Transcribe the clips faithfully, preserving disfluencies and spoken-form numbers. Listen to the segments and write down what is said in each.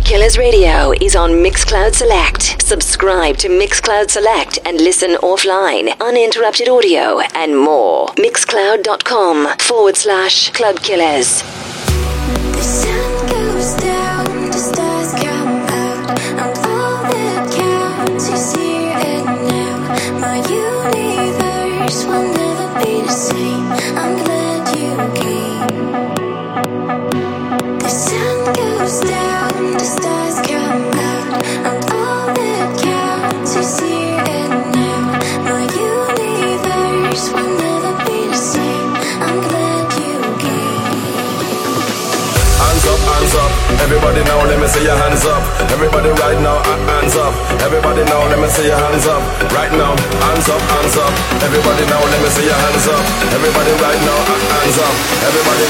Killers Radio is on Mixcloud Select. Subscribe to Mixcloud Select and listen offline, uninterrupted audio, and more. Mixcloud.com forward slash Club Killers. The sun goes down, the stars come out. I'm all that counts, you see it now. My universe will never be the same. I'm glad you came. The sun goes down, the stars come out. I'm all that counts, you see it now. My universe will never be the same. I'm glad you came. Hands up, hands up. Everybody now, let me see your hands up. Everybody right now, hands up. Everybody now, let me see your hands up. Right now, hands up, hands up. Everybody now, let me see your hands up. Everybody right now, hands up. Everybody.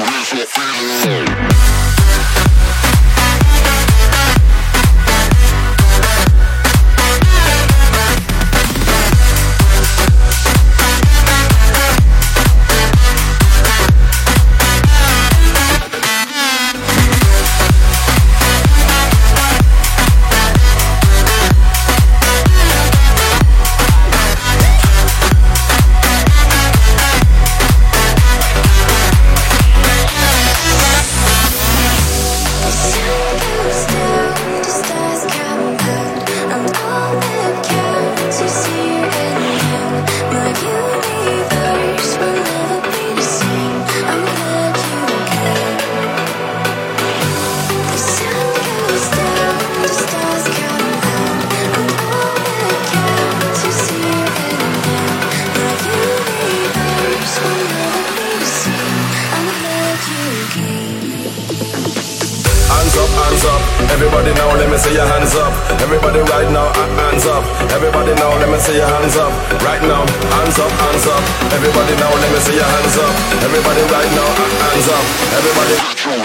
Everybody now, let me see your hands up. Everybody right now, hands up. Everybody now, let me see your hands up. Right now, hands up, hands up. Everybody now, let me see your hands up. Everybody right now, hands up. Everybody.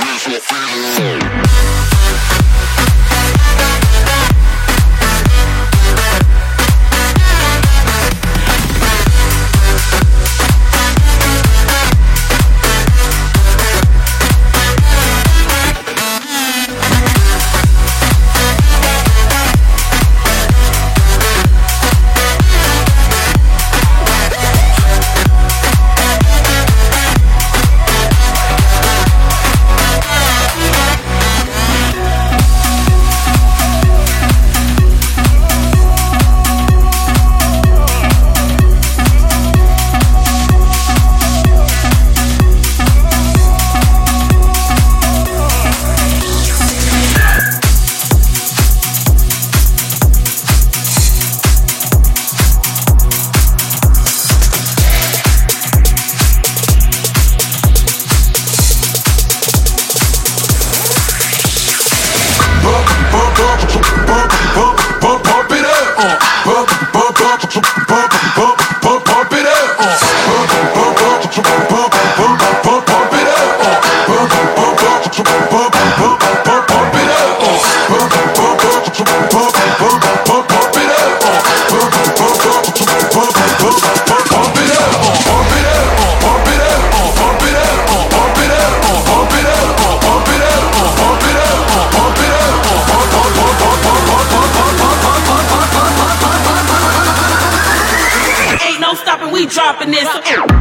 Dropping this.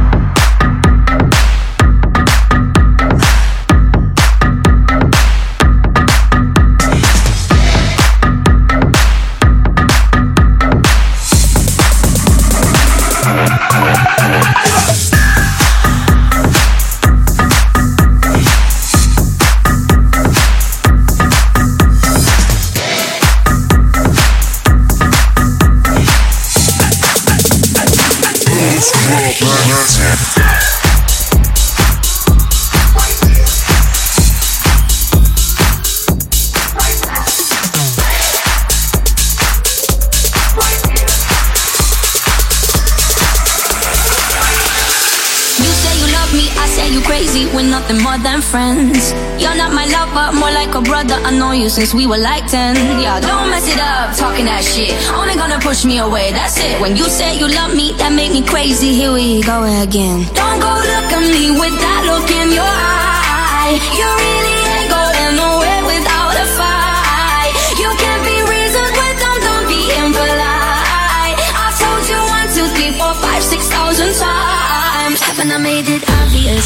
More than friends. You're not my lover, more like a brother. I know you since we were like ten. Yeah, don't mess it up, talking that shit. Only gonna push me away, that's it. When you say you love me, that make me crazy. Here we go again. Don't go look at me with that look in your eye. You really ain't going nowhere without a fight.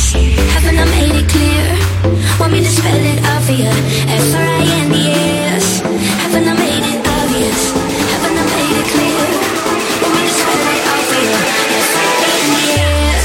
obvious? Haven't I made it clear? Want me to spell it out for you? F R I N D S. Haven't I made it obvious? Haven't I made it clear? Want me to spell it out for you? F R I N D S.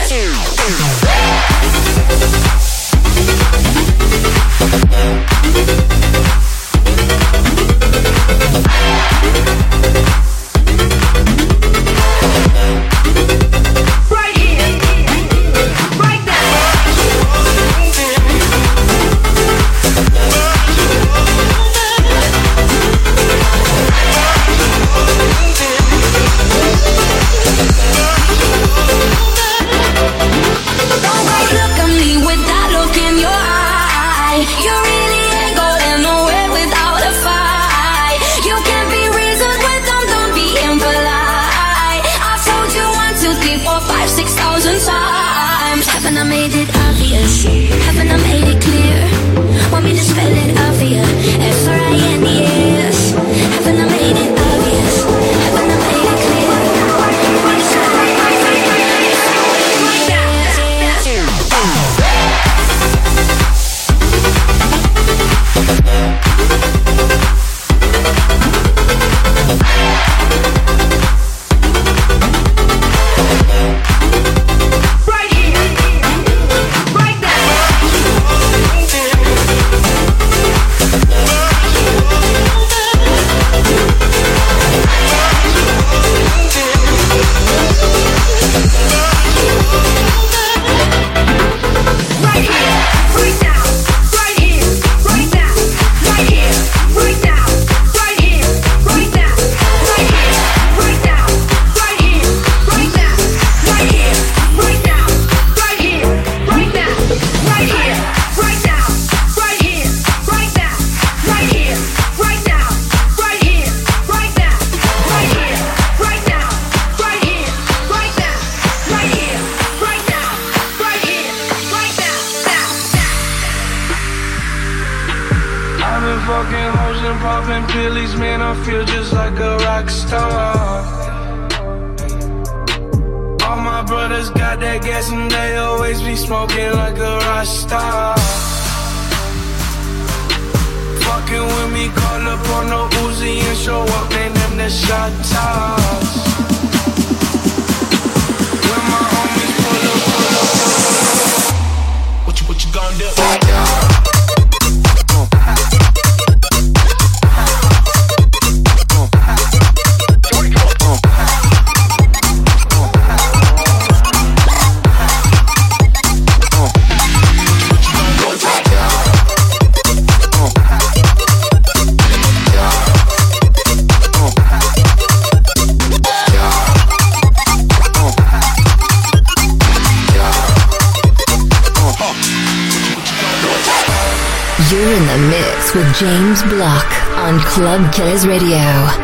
You're in the mix with James Block on Club Killers Radio.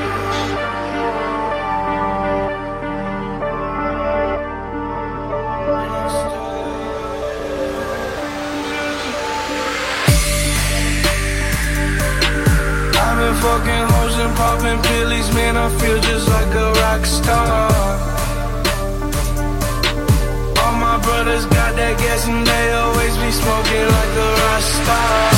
Fucking hoes and popping pillies, man, I feel just like a rock star. All my brothers got that gas and they always be smoking like a rock star.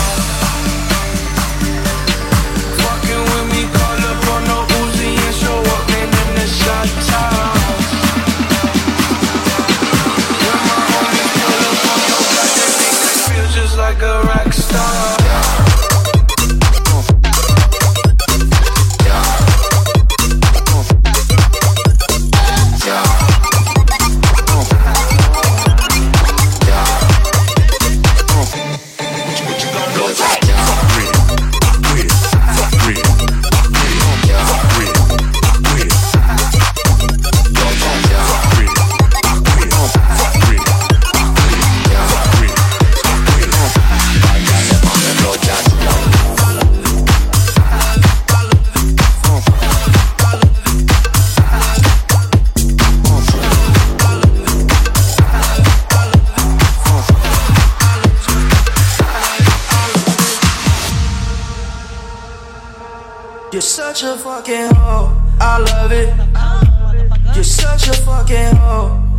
Fucking with me, call up on no Uzi and show up, man, in the shot tops. When my homies pull up on your block, they think they feel just like a rock star. You're such a fucking hoe, I love it. You're such a fucking hoe,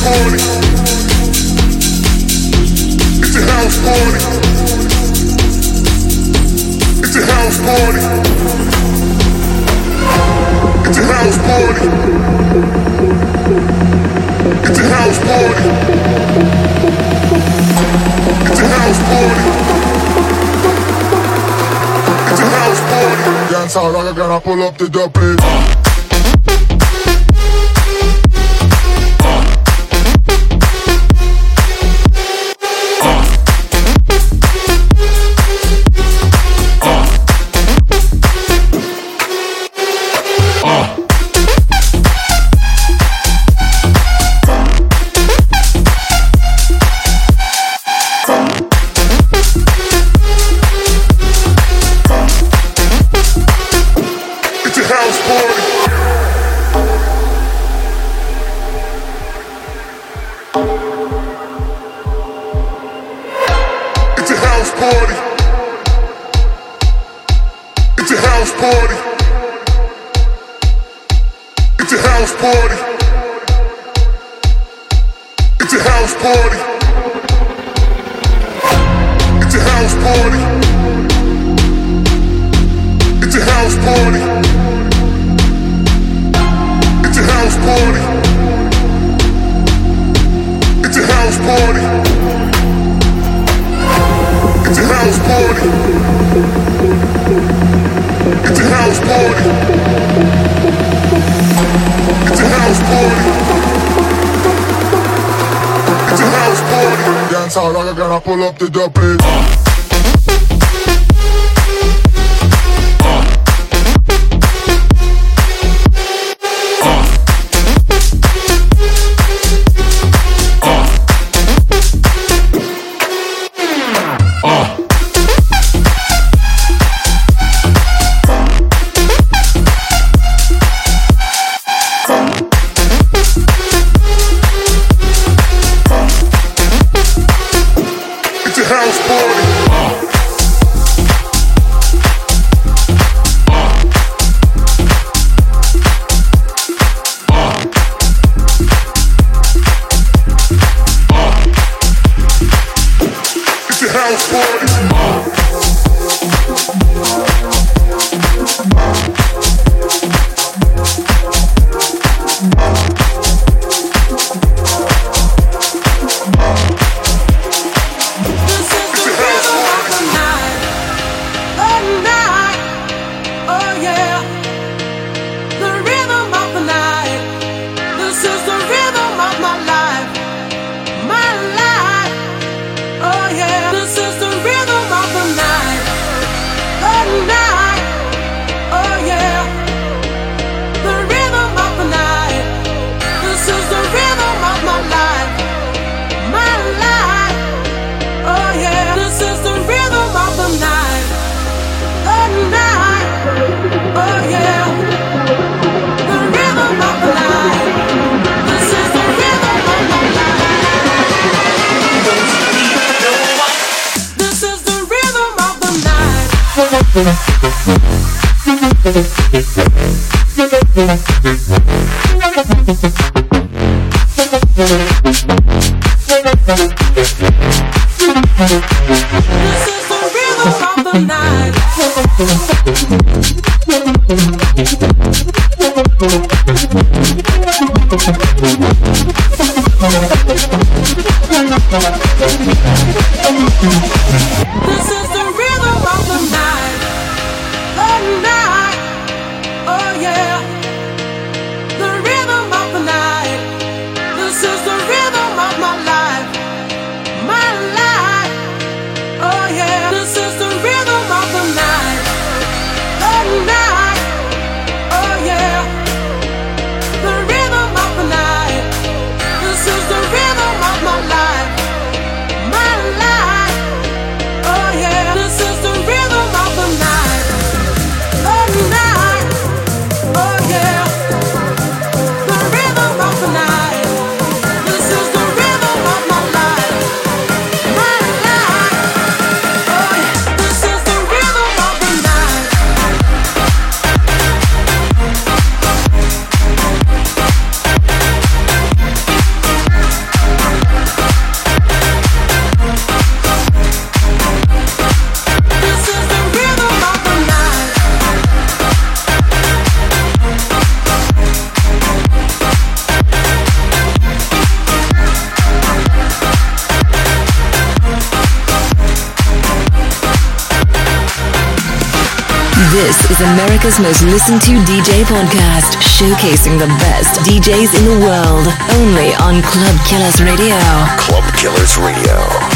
party. It's a house party. It's a house party. It's a house party. It's a house party. It's a house party. It's a house party. Dance hall like I gotta pull up the dubby. Pull up the dubby. My life, oh yeah, this is the rhythm of the night. This is America's most listened to D J podcast, showcasing the best D Js in the world, only on Club Killers Radio. Club Killers Radio.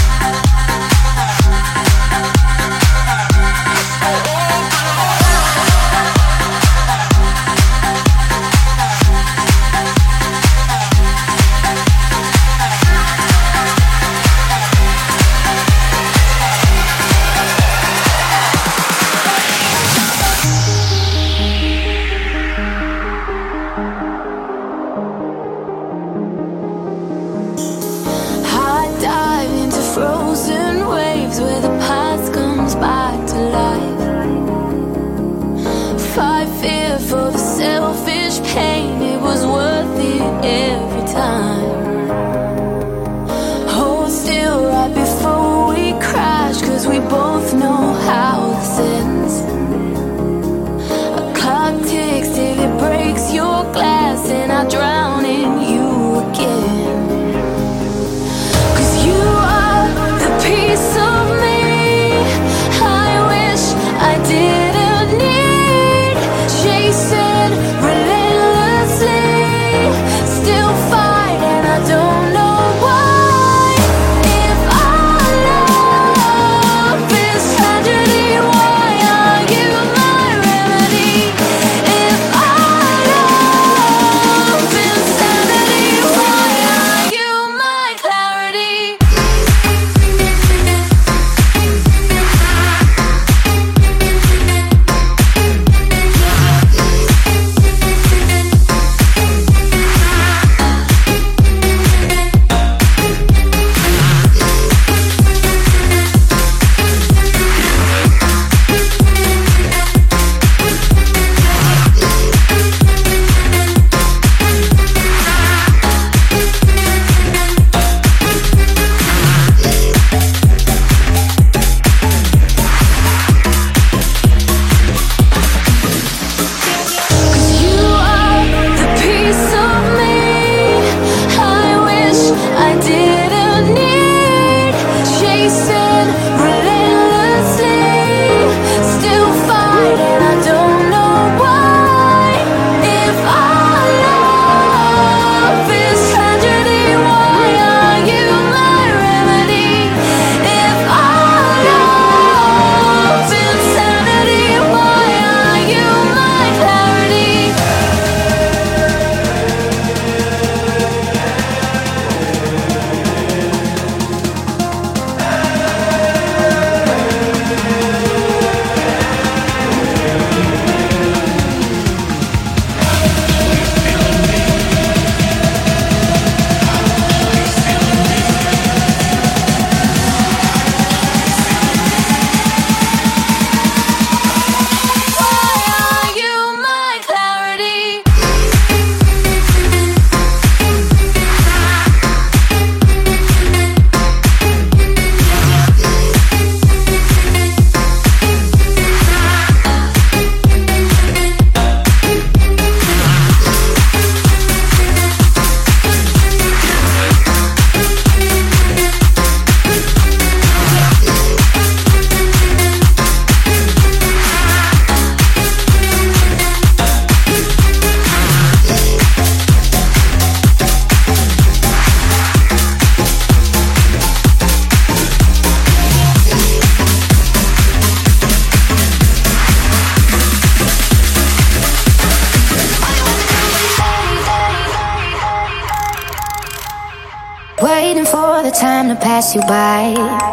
Time to pass you by.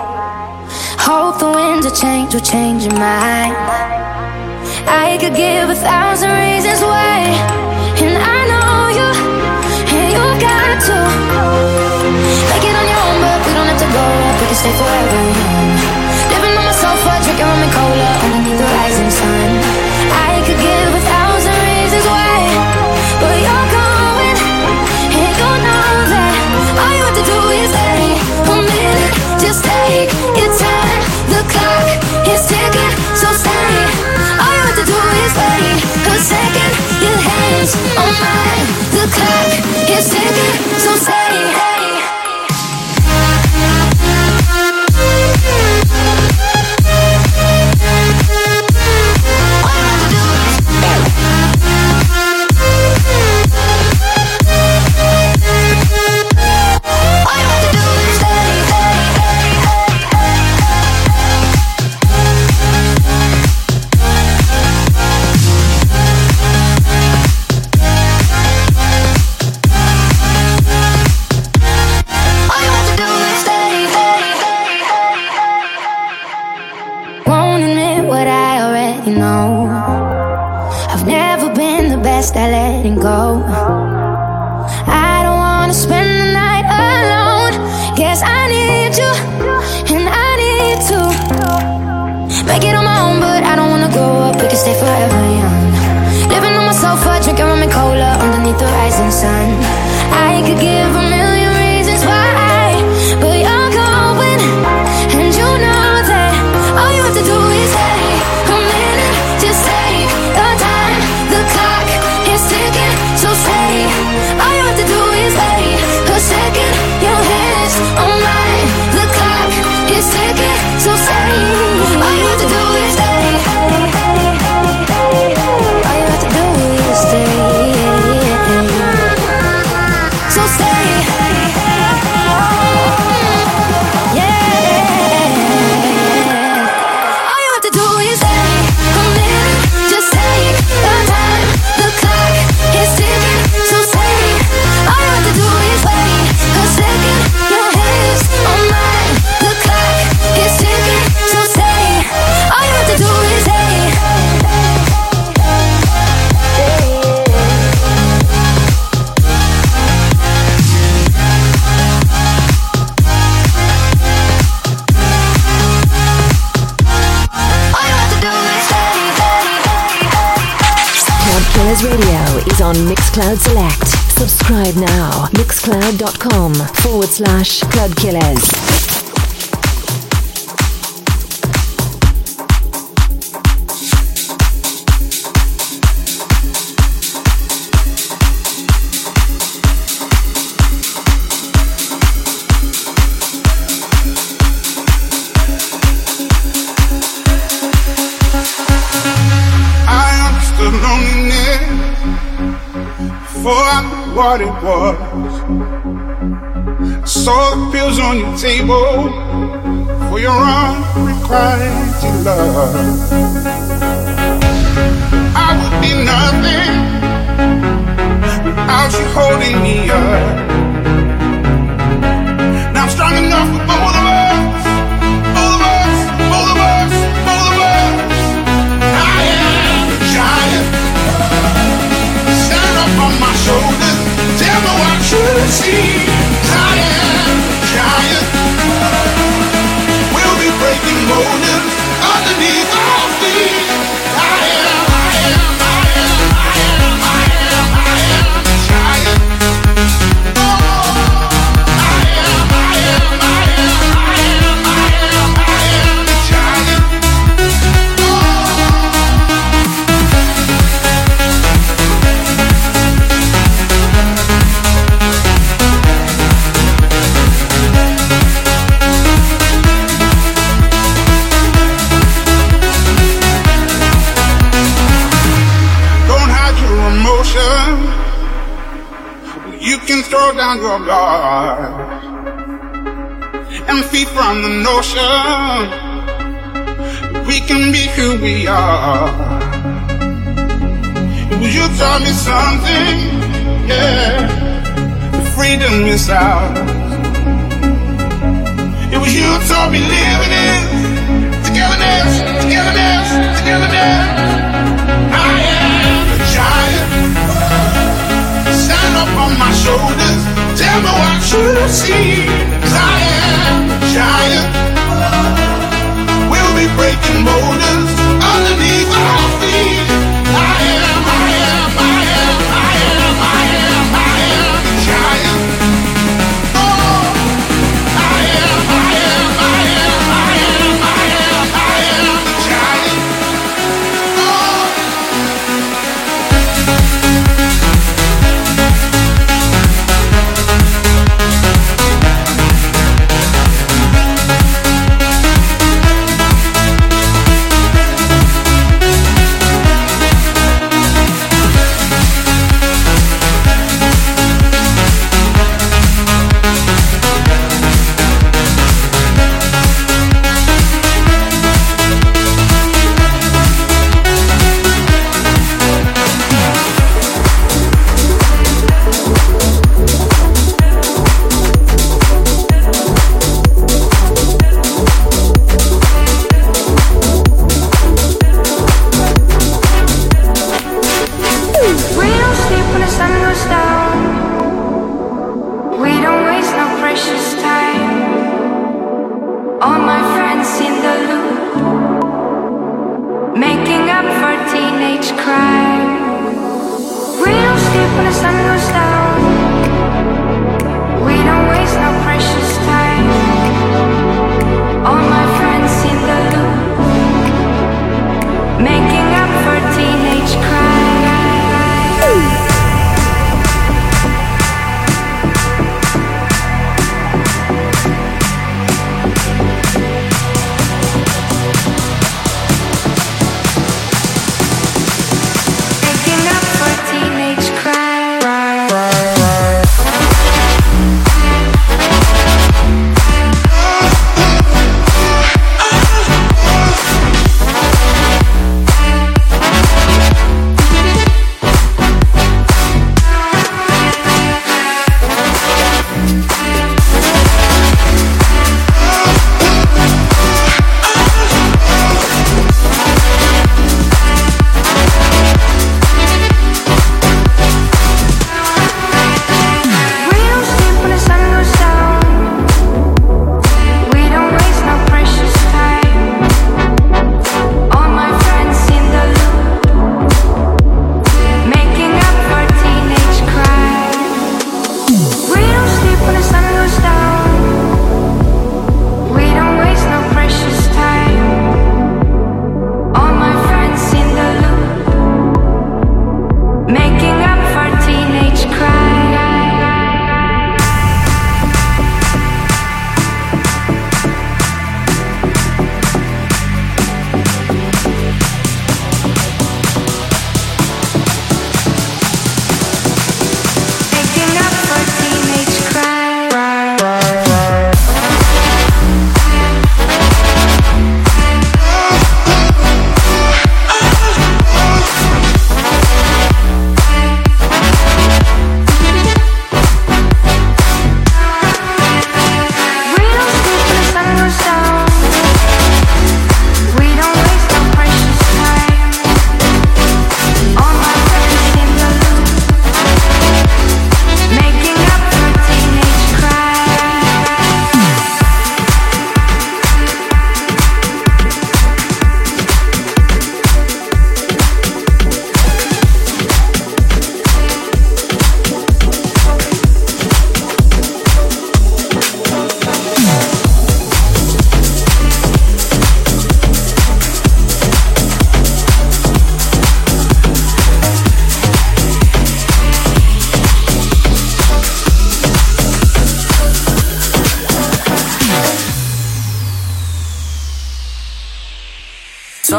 Hope the winds of change will change your mind. I could give a thousand reasons why, and I know you, and you got to make it on your own, but we don't have to go up. We can stay forever young. Living on my sofa, drinking rum and cola underneath the rising sun. I could give a thousand reasons why, but you're going, and you know that all you have to do is stay a minute. Just take your time. The clock is ticking, so stay. All you have to do is wait a second. Your hands on mine. The clock is ticking, so stay. know I've never been the best at letting go. I don't wanna spend the night alone. Guess I need you, and I need to make it on my own, but I don't wanna grow up. We can stay forever young. Living on my sofa, drinking rum and cola underneath the rising sun. I could give a million reasons why, but you're going, and you know that all you have to do is take a minute. Just take the time. The clock is ticking, so say all you have to do is wait a second. Your hands on mine. The clock is ticking, so say all you have to do is stay. All you have to do is stay. So stay. Yeah. All you have to do is stay a minute. Just take the time. The clock is ticking, so stay. All you have to do is wait a second. Your hands on mine. The clock is ticking, so stay. All you have to do is stay. All you have to do is stay. Club Killers Radio is on Mixcloud Select. Subscribe now. Mixcloud.com forward slash Club Killers. I understood loneliness before I knew what it was. Saw the pills on your table for your unrequited love. I would be nothing without you holding me up. Now I'm strong enough for both of us, both of us, both of us, both of us. I am a giant. Stand up on my shoulders. Tell me what you see. 'Cause I am a giant. We'll be breaking boulders underneath our feet. I am, I am, I am, I am, I am, I am a giant. Oh, I am, I am, I am, I am, I am, I am a giant. Don't hide your emotion. You can throw down your guard and feed from the notion we can be who we are. It was you taught me something, yeah. The freedom is ours. It was you taught me living in togetherness, togetherness, togetherness. I am a giant. Stand up on my shoulders. Tell me what you see. 'Cause I am a giant. We'll be breaking boulders underneath our feet. I am, I am, I am, I am, I am, I am a giant. Oh, I am, I am, I am, I am, I am, I am a giant. Oh.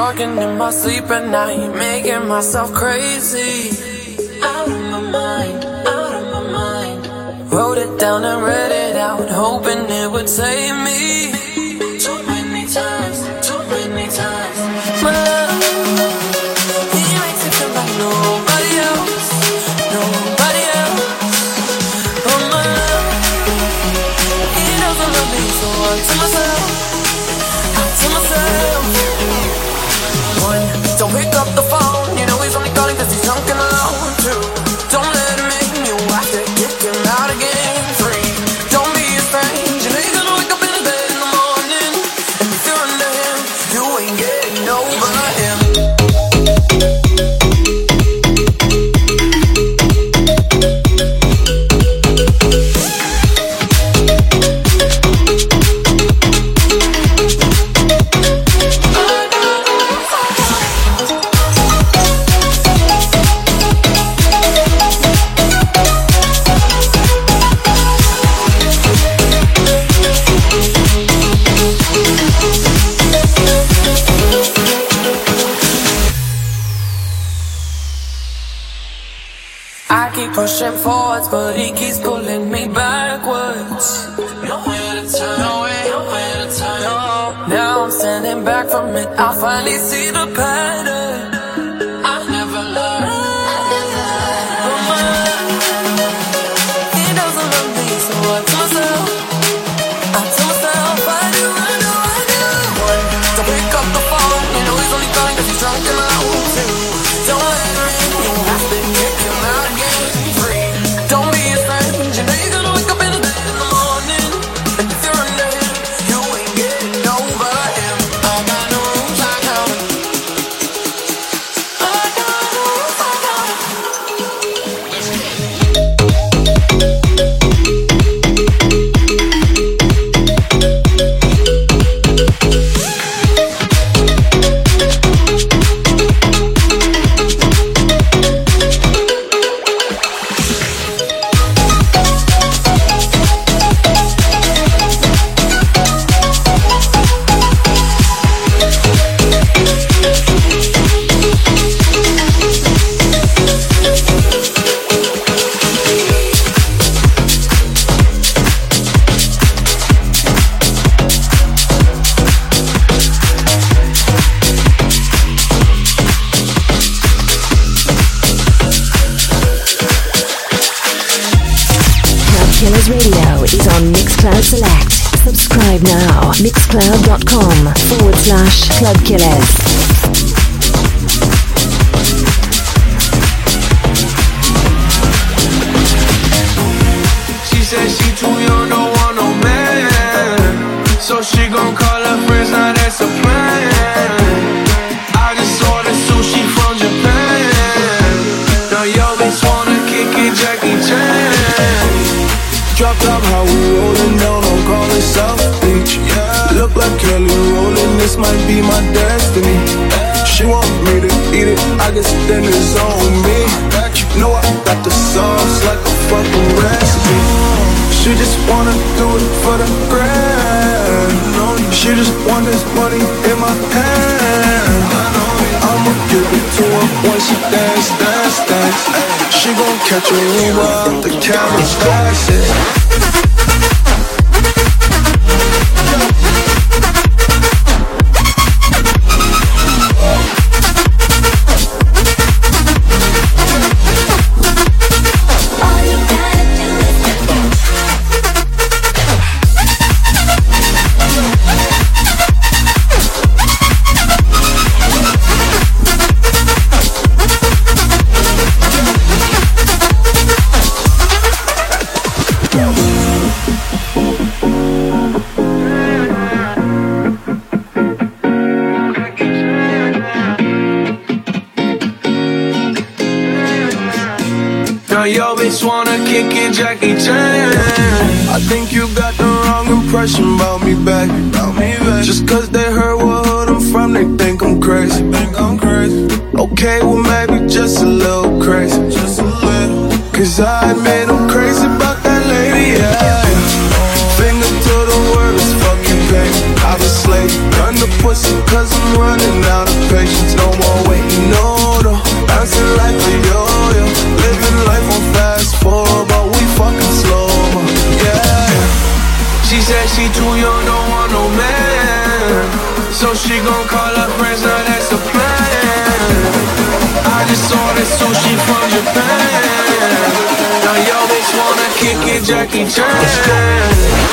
Talking in my sleep at night, making myself crazy. Out of my mind, out of my mind. Wrote it down and read it out, hoping it would save me. Too many times, too many times. My love, he makes it feel like nobody else, nobody else. Oh my love, he doesn't love me, so I tell myself, I tell myself. One, don't pick up the phone, you know he's only calling cause he's drunk and alone. Two, don't let him in, you have to kick him out again. Three, don't be a strange, you know you're gonna wake up in his bed in the morning, and if you're under him, you ain't getting over him. Pushing forwards, but he keeps pulling me backwards. Nowhere to turn, nowhere, nowhere to turn. No. Now I'm standing back from it. I finally see the pattern. I never learned. But my love, he doesn't love me, so I tell myself, I tell myself, I do, I do, I do. One, don't pick up the phone, you know he's only calling cause he's drunk and alone. Two, don't let him in, you have to kick him out again. Select. Subscribe now. Mixcloud.com forward slash Club Killers. She said she too young, don't want no man, so she gon' call her friends, now that's a plan. I just ordered sushi from Japan. Now yo bitch wanna kick it, Jackie Chan. Dropped up how we rollin' down on Garden South Beach. Yeah. Look like Kelly rollin', this might be my destiny. Yeah. She want me to eat it, I guess then it's on me. Know I got the sauce like a fucking recipe. She just wanna do it for the grand. She just want this money in my hand. I'ma give it to her when she dance, dance, dance. She gon' catch a Uber, the camera's flashing. Yo, bitch wanna kick it, Jackie Chan. I think you got the wrong impression about me back. About me back. Just cause they heard what hood I'm from, they think I'm crazy. Think I'm crazy. Okay, well maybe just a little crazy. Just a little. Cause I admit I'm crazy about that lady, yeah. Finger to the word is fucking pain. I was slave, run the pussy cause I'm running out of pain. Japan. Now yo bitch wanna kick it, Jackie Chan.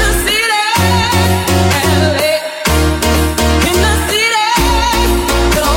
In the city,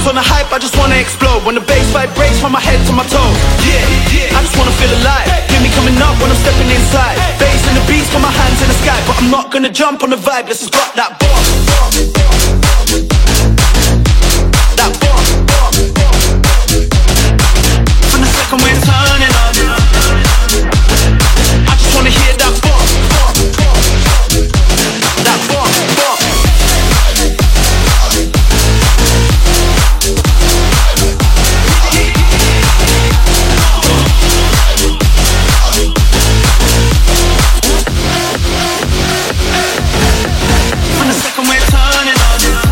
on the hype, I just wanna explode. When the bass vibrates from my head to my toes. Yeah, yeah, I just wanna feel alive. Hear me coming up when I'm stepping inside. Bass and the beats, got my hands in the sky. But I'm not gonna jump on the vibe, let's just rock that bomb. That bomb. From the second we're turning on, I just wanna hear that bomb. That bomb, bomb. From the second we're turning on.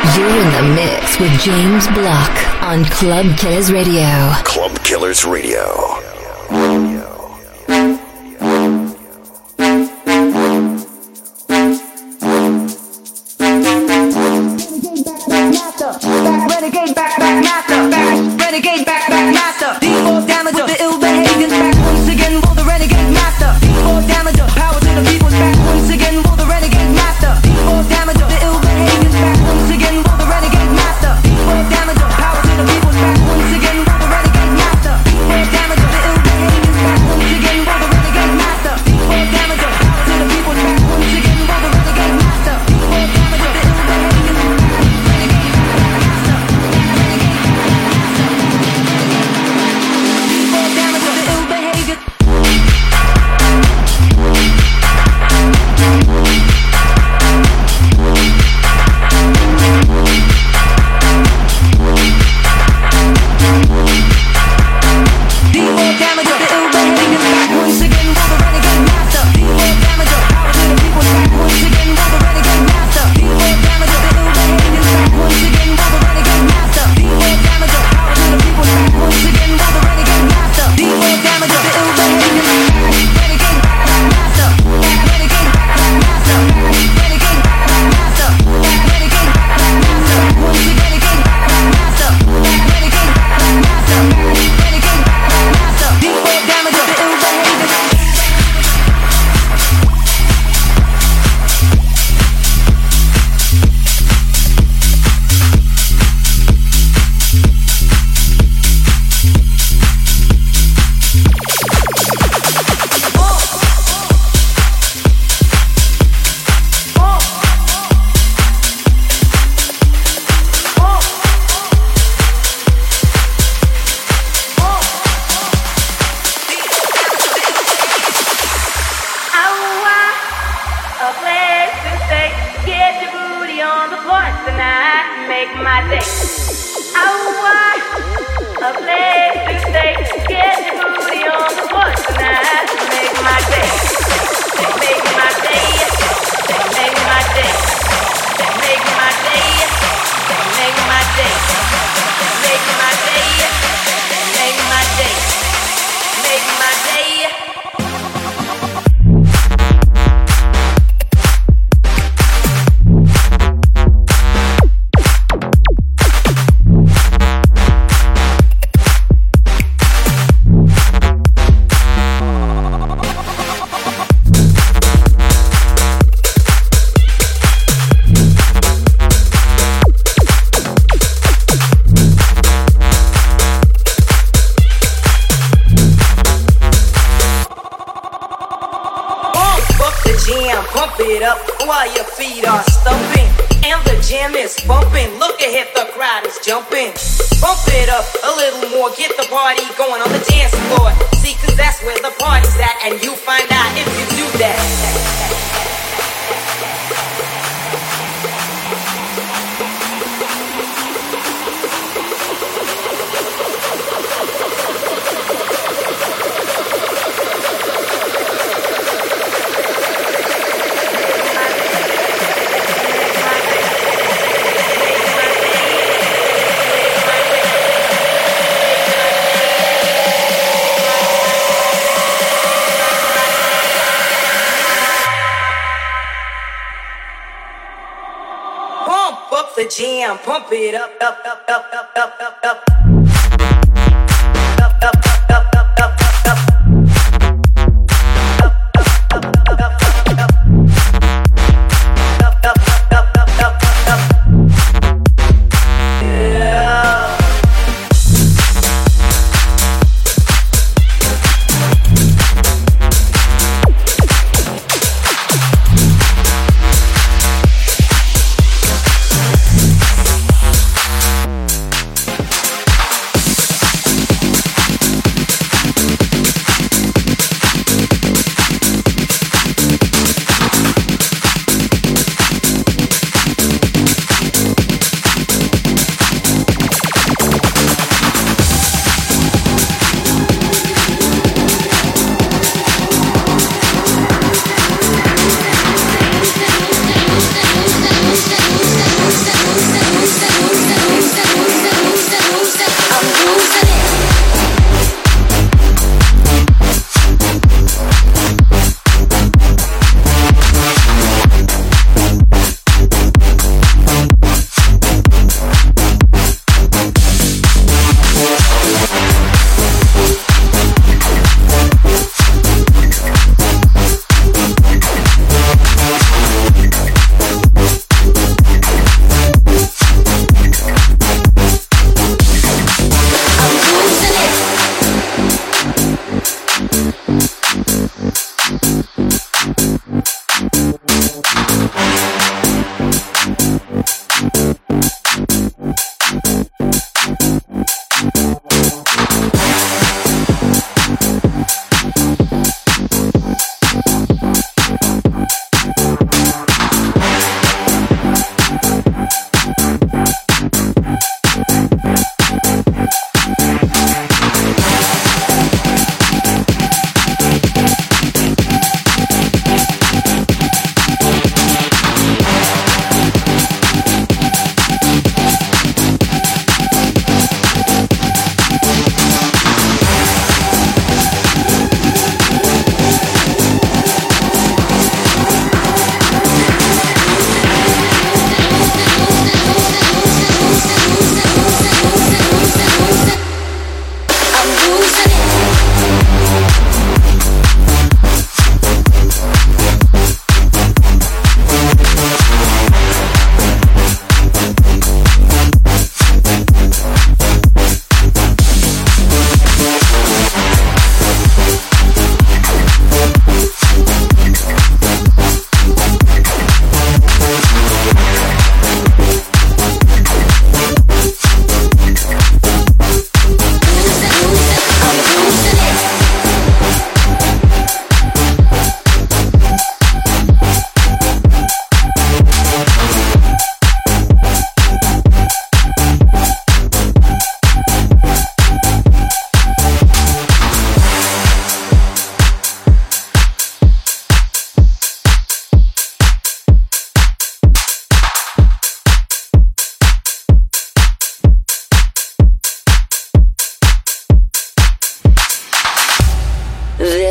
You're in the mix with James Block on Club Killers Radio. Club Killers Radio. Renegade back, back, master. Back, renegade back, back, master. D four damager, the ill behavior. Back once again, will the renegade master. D four damager, power to the people's back once again, will the renegade master. D four damager, the ill behavior. Back once again, will the renegade master. D four damager, power to the people's back once again, will the renegade master. D four damager, the ill behavior. Back once again, will the renegade master. D four damager, power to the people's back once again, will the renegade master. D four damager, the ill behavior. Pump it up, up, up, up, up, up, up, up.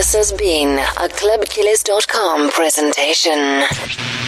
This has been a club killers dot com presentation.